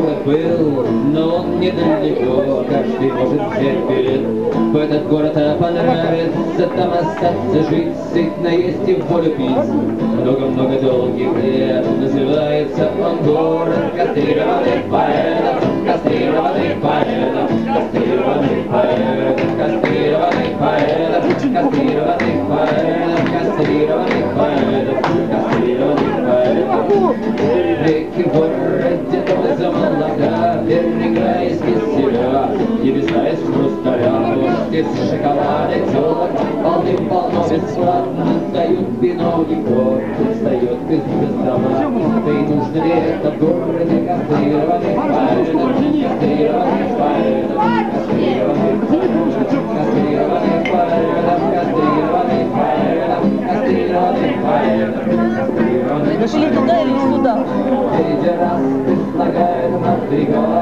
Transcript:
город был, но он недалеко. Каждый может взять билет в этот город, а понравится там остаться, жить, сытно есть и в волю пить. Много-много долгих лет называется он город кастрированных поэтов, кастрированных поэтов, кастрированных поэтов, кастрированных поэтов, кастрированных поэтов, кастрированных поэтов, кастрированных поэтов. Реки в городе тоже замолока, берега из киселя, небеса из хрусталя, дождь из шоколада, телок полным-полно бесплатно дают вино и кровь, встает из дома. Да и нужно ли это в городе кастрированных поэтов, кастрированных поэтов, кастрированных поэтов, кастрированных поэтов, кастрированных поэтов, кастрированных поэтов, кастрированных поэтов. Пошли туда или не туда? Третий раз предлагает надвигать.